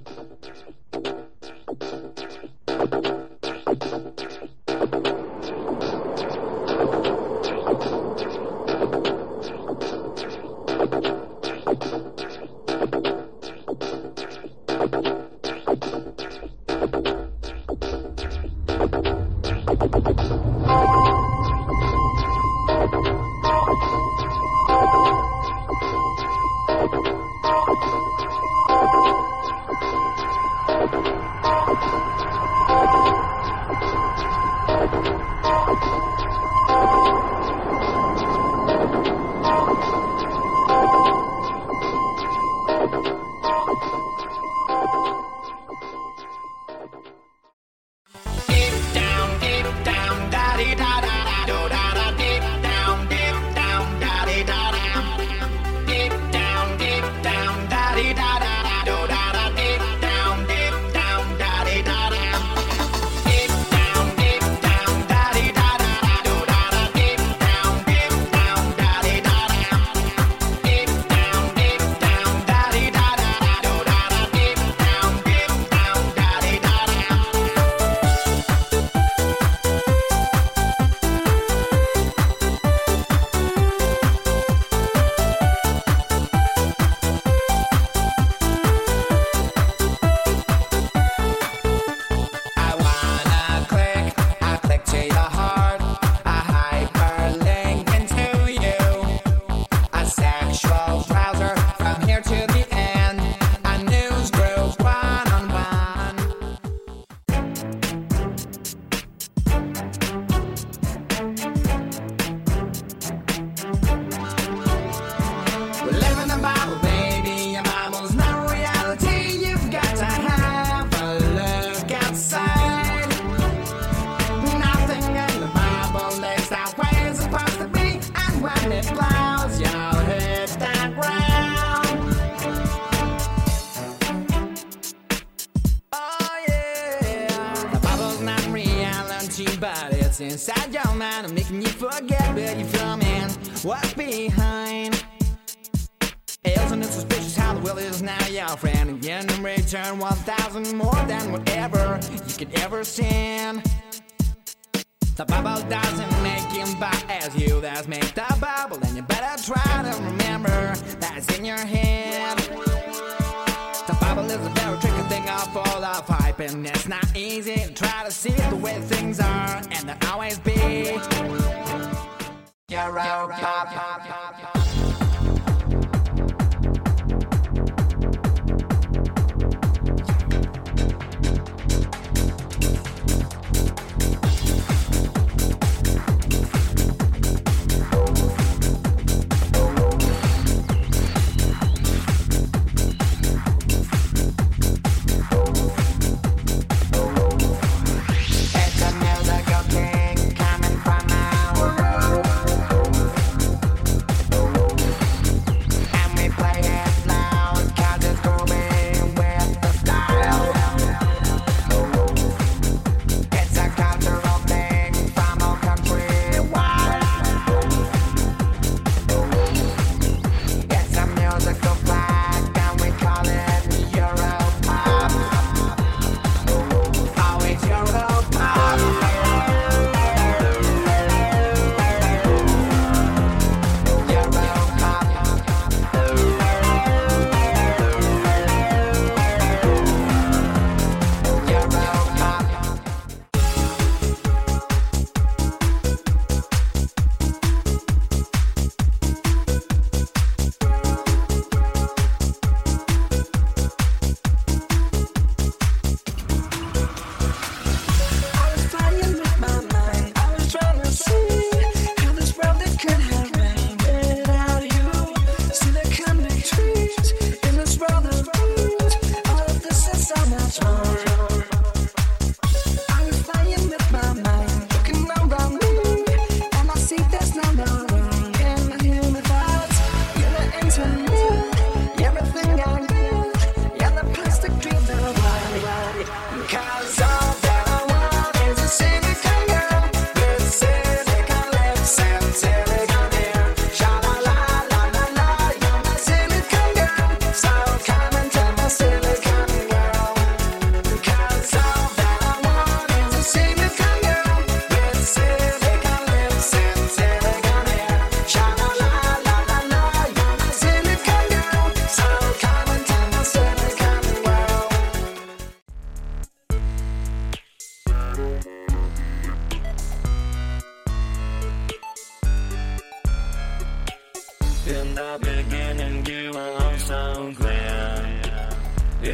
Inside your mind, I'm making you forget where you're from and what's behind. Isn't it suspicious how the will is now your friend? And in return, 1,000 more than whatever you could ever send. The Bible doesn't make him buy as you that's made the Bible, and you better try to remember that's in your head. The Bible is a very tricky thing of all of hype, and it's not easy to try to see the way things are, and they'll always be. You're right. Coming from our road.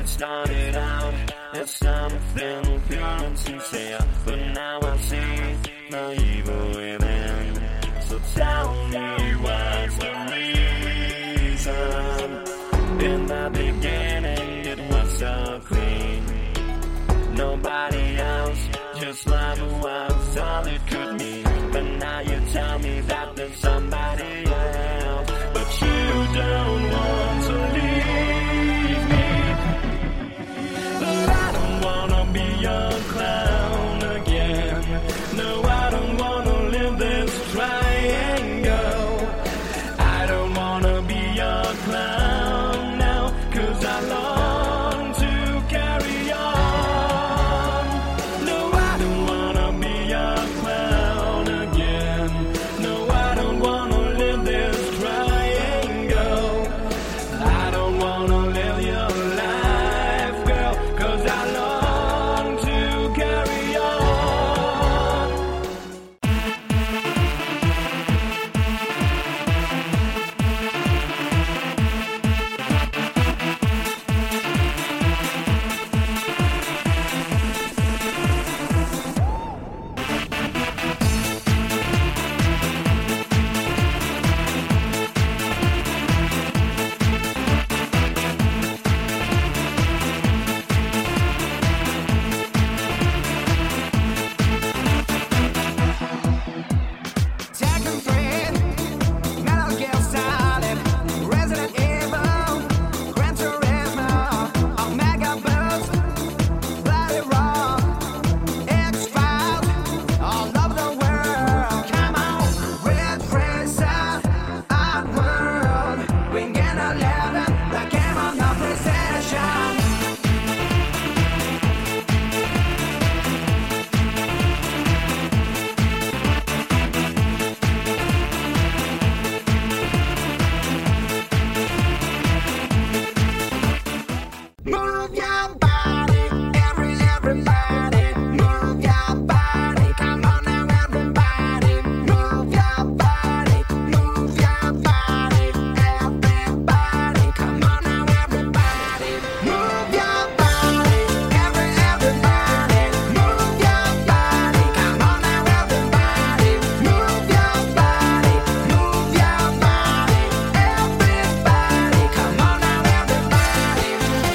It started out as something pure and sincere, but now I see the evil within. So tell me what's the reason? In the beginning it was so clean. Nobody else, just love was all it could mean. But now you tell me that there's somebody else, but you don't want to leave me. But I don't wanna be your clown again. No, I don't wanna live this triangle. I don't wanna be your clown now, 'cause I long to carry on. No, I don't wanna be your clown again. No, I don't wanna live this triangle. I don't wanna live your life, girl, 'cause I long to carry on. Tekken 3, Metal Gear Solid, Resident Evil, Gran Turismo, Omega Boost, Bloody Roar, X-Files, all over the world. Come on, Red Racer, our world. We gonna live it, the game of no precision. Move your body, everybody. Move your body, come on now, everybody. Move your body, move your body, everybody. Come on now, everybody. Move your body, everybody. Move your body, come on now, everybody. Move your body, move your body, everybody. Come on now, everybody.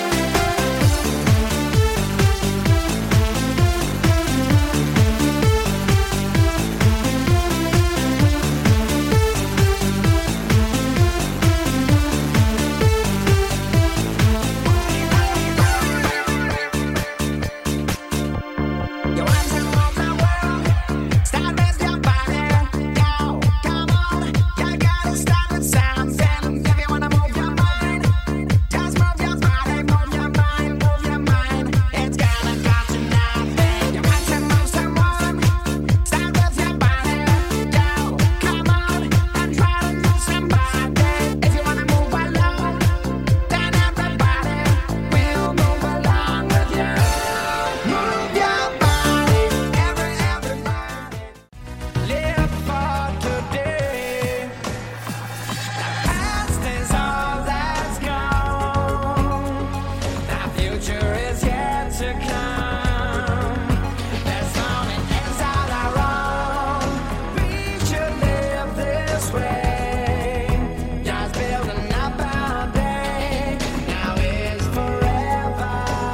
You want to move the world? Start with your body. Go, come on. You gotta start with something. If you wanna move your mind, just move your body, move your mind, move your mind. It's gonna cost you nothing. You want to move someone? Start with your body. Go, come on, and try to move somebody. If you wanna move alone, then everybody will move along with you. Move your body, everybody. Live for today. The past is all that's gone. The future is yet to come. This moment is all our own. We should live this way. Just building up our day. Now is forever.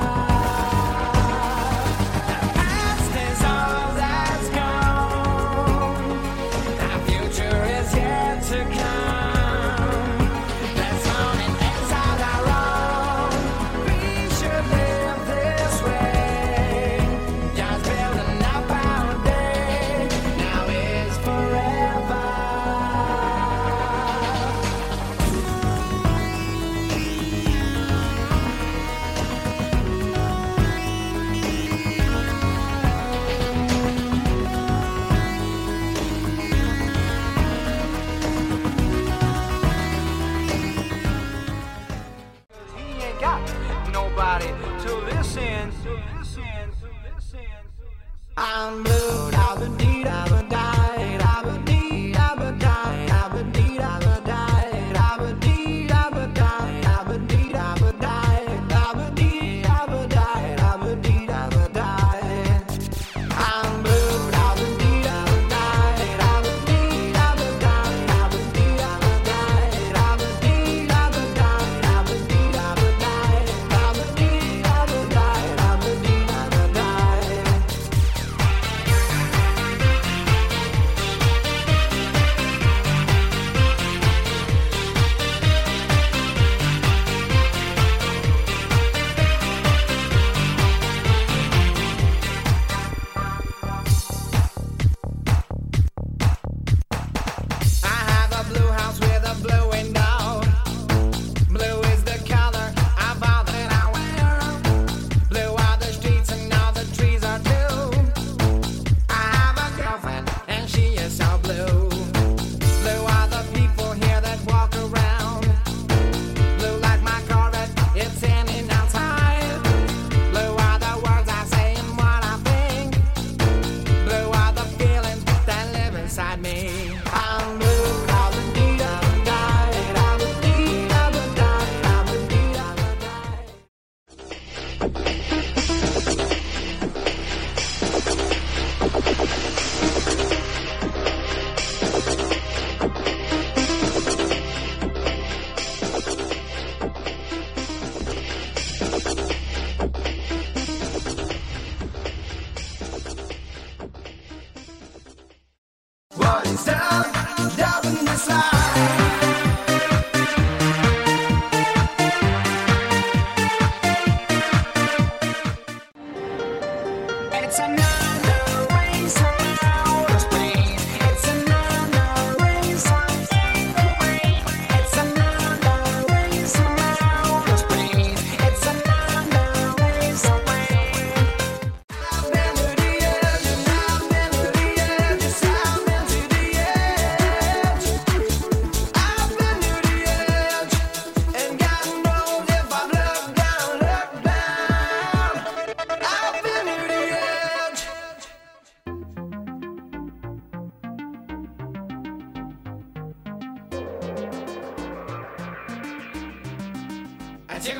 The past is all that's gone. The future is yet to come. This moment is all our own. We should live this way. Just building up our day. Now is forever. He ain't got nobody to listen. I'm blue, da ba dee da ba die, da ba dee da ba die, da ba dee da ba die, da ba dee da ba die, da ba dee da ba die, da ba dee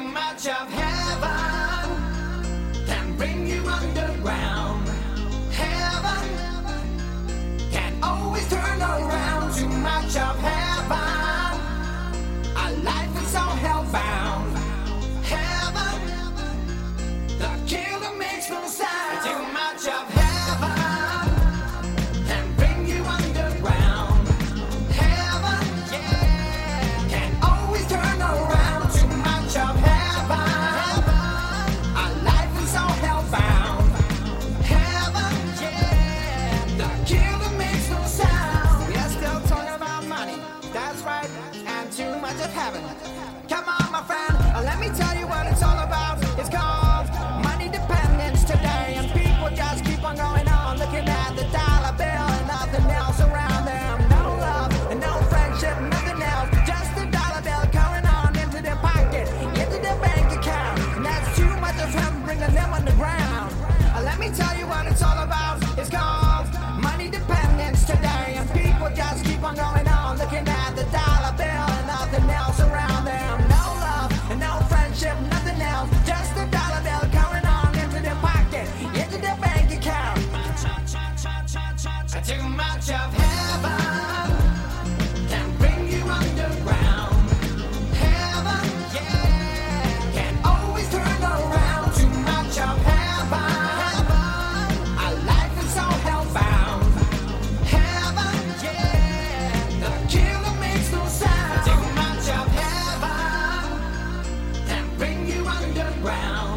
Too much of heaven can bring you underground. Heaven can always turn around. Too much of heaven, our life is so hellbound. Heaven, the killer makes no sound. Too much of heaven can bring you underground. Heaven, yeah, can always turn around. Too much of heaven, our life is so hellbound. Heaven, yeah, the killer makes no sound. We are still talking about money, that's right, and too much of heaven. Come on, my friend, let me tell you what it's all about. It's called money dependence today, and people just keep on going on, looking at the dollar bill and nothing else around them. No love and no friendship, nothing else, just the dollar bill going on into their pocket, into their bank account, and that's too much of him bringing them underground. Let me tell you what it's all about. It's called money dependence today, and people just keep on going on, looking at the dollar bill and nothing else around them. No love and no friendship, nothing else, just the dollar bill going on into their pocket, into their bank account. Too much of heaven can bring you underground. Heaven, yeah, can always turn around. Too much of heaven, our life is so hellbound. Heaven, yeah, the killer makes no sound. Too much of heaven can bring you underground.